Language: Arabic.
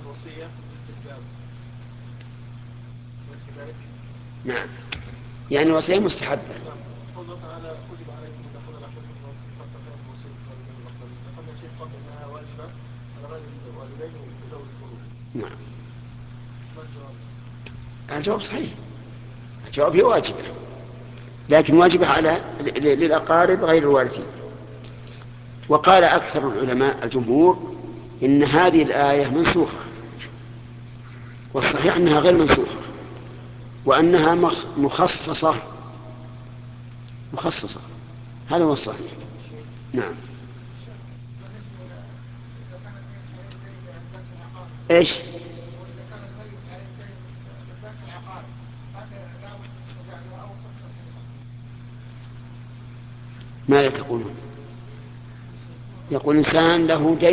الوصية باستحباب أليس كذلك؟ نعم، يعني الوصية مستحبة. قوله تعالى كتب عليكم إذا حضر أحدكم الموت إن ترك خيرا الوصية للوالدين والأقربين، ذكرنا شيخ قبل أنها واجبة على غير الوالدين وذوي الفروض. نعم. ما الجواب؟ الجواب صحيح، الجواب هي واجبة، لكن واجبة على للأقارب غير الوارثين. وقال أكثر العلماء الجمهور إن هذه الآية منسوخة، والصحيح أنها غير منسوخة، وأنها مخصصة. هذا هو الصحيح. نعم. بالنسبة إذا كان الميت عليه دين لذاك العقار، إيش؟ وإذا كان الميت عليه دين لذاك العقار هل لابد من الشفاعة له أو تقصر الحكمة؟ ماذا تقولون؟ يقول إنسان له دين